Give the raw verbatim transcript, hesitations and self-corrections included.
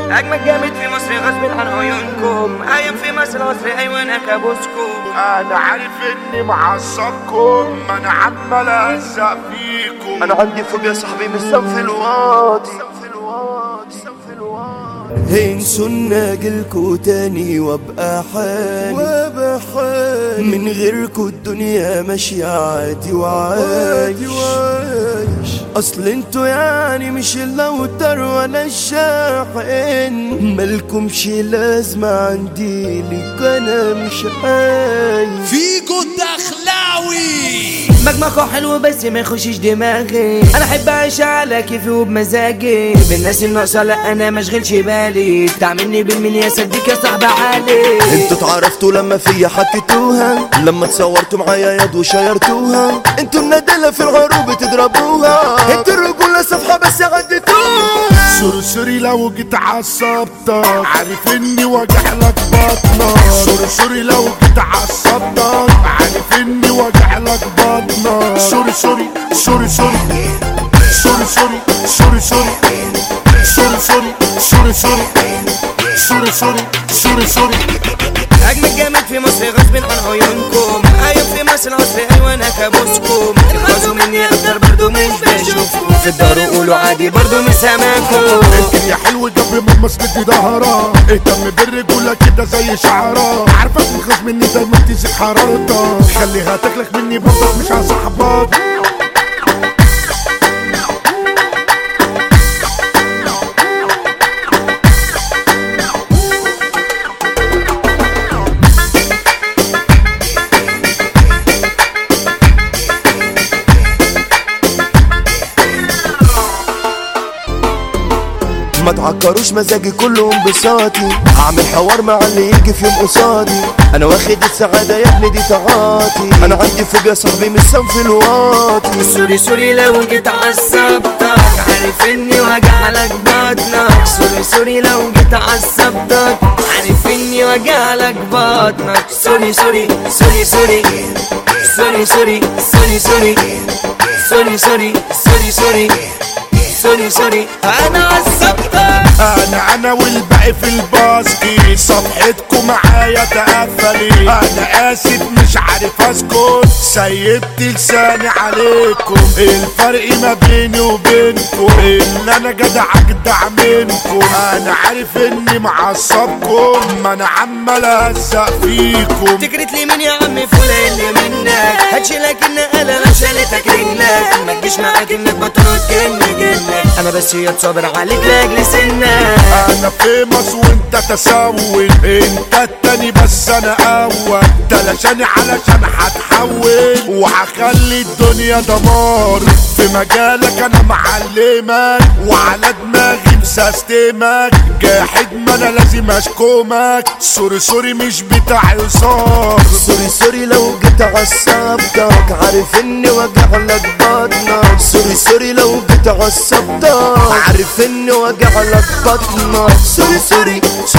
اجمد جامد في مصر غصب عن عيونكم، قايم في مصر عصر ايوه انا كابوسكم. انا عارف اني معصبكم، ما انا عمال الزق فيكم. انا عندي فوبيا صاحبي من الصنف الواطي. هينسوا ناجلكوا تاني وابقى حالي وابقى حالي من غيركوا الدنيا ماشية عادي وعايش. اصل انتوا يعني مش اللوتر ولا الشاحن، مالكمش لازمة عندي لك انا مش عايش. فيجو الدخلاوي مجمعكوا حلو بس ما يخشش دماغي، انا احب اعيش على كيفي وبمزاجي، بالناس الناقصه لا انا مشغلش بالي، تعملني بالمليا صدق يا صاحبي علي. انتوا اتعرفتوا لما فيا حكيتوها، لما اتصورتوا معايا يد وشيرتوها، انتوا الندلة في العروب بتضربوها، انتوا الرجولة صفحة بس عدتوها. سوري سوري لو جيت عصبتك، عارف اني وجع لك بطنك. سوري سوري لو جيت عصبتك، عارف اني وجع لك بطنك. سوري سوري سوري سوري سوري سوري سوري سوري سوري سوري سوري سوري سوري سوري سوري. اجمد جامد في مصر غصب عن عيونكم، قايم في مصر عصر ايوه انا كابوسكم. تخلصوا مني اكتر برضو مش بشوفكم، في الدار قولوا عادي برضو مش سامعكم. الدنيا حلوة جنب ما مسندي ظهرها، اهتم بالرجولة كده زي شعرها. عارفك تخلص مني دايما تزيد حرارتك، خليها تخلق مني برضك مش هصاحبك. ما تعكروش مزاجي كله انبساطي، هعمل حوار مع اللي يجي في يوم قصادي، انا واخد السعادة يا ابني دي تعاطي، انا عندي فوبيا صاحبي من الصنف الواطي. سوري سوري لو جيت عصبتك، عارف اني وجع لك بطنك. سوري سوري لو جيت عصبتك، عارف اني وجع لك بطنك. سوري سوري سوري سوري سوري سوري سوري سوري سوري سوري سوري سوري سوري سوري انا عصبتك. انا انا والباقي في الباسكي، صفحتكم معايا تقفلي. انا اسف مش عارف اسكت، سيبت لساني عليكم. الفرق ما بيني وبينكم ان انا جدع اجدع منكم. انا عارف اني معصبكم، ما انا عمال الزق فيكم. تجريت لي مين يا عم فلان اللي منك، هتشيلك النقله انا شالتك رجلك، ما تجيش معاك انك بطرد جن جنك، انا بس يا صابر عليك لاجل سنك. انا فيمس وانت تسول، انت التاني بس انا اول، تلاشاني علشان هتحول وهخلي الدنيا دمار. في مجالك انا معلمك، وعلى دماغي مسستمك، جاحد ما انا لازم اشكمك. سوري سوري مش بتاع هزار. سوري سوري لو جيت عصبتك، عارف اني وجع لك بطنك. سوري سوري لو جيت عصبتك، عارف اني وجع لك بطنك. سوري سوري